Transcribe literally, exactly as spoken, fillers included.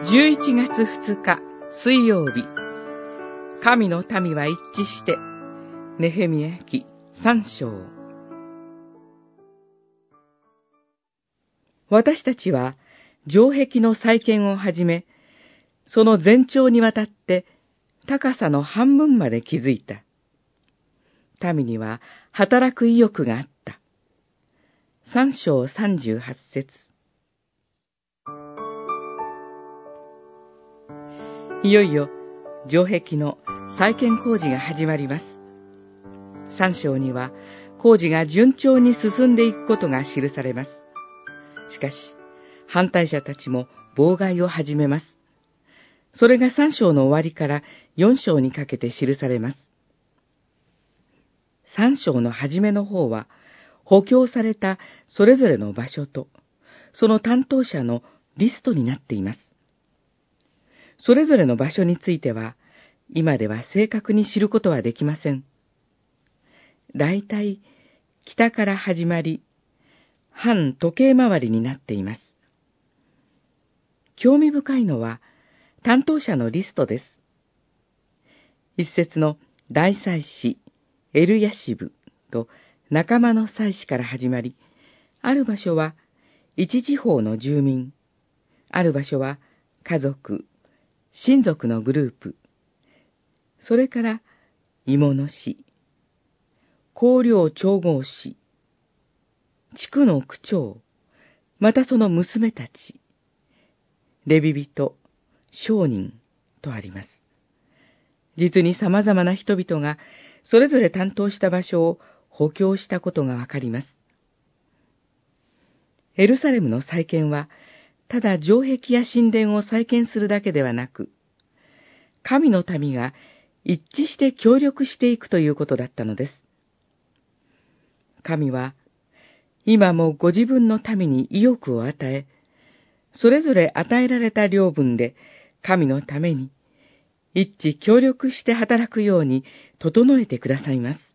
じゅういちがつふつか水曜日、神の民は一致してネヘミヤ記三章。私たちは城壁の再建をはじめ、その全長にわたって高さの半分まで築いた。民には働く意欲があった。三章三十八節。いよいよ城壁の再建工事が始まります。三章には工事が順調に進んでいくことが記されます。しかし、反対者たちも妨害を始めます。それが三章の終わりから四章にかけて記されます。三章の初めの方は、補強されたそれぞれの場所と、その担当者のリストになっています。それぞれの場所については、今では正確に知ることはできません。だいたい北から始まり、反時計回りになっています。興味深いのは、担当者のリストです。一節の大祭司、エルヤシブと仲間の祭司から始まり、ある場所は一地方の住民、ある場所は家族、親族のグループ、それから芋の氏、公領長号氏、地区の区長、またその娘たち、レビ人、商人とあります。実に様々な人々がそれぞれ担当した場所を補強したことがわかります。エルサレムの再建は、ただ城壁や神殿を再建するだけではなく、神の民が一致して協力していくということだったのです。神は、今もご自分の民に意欲を与え、それぞれ与えられた領分で神のために一致協力して働くように整えてくださいます。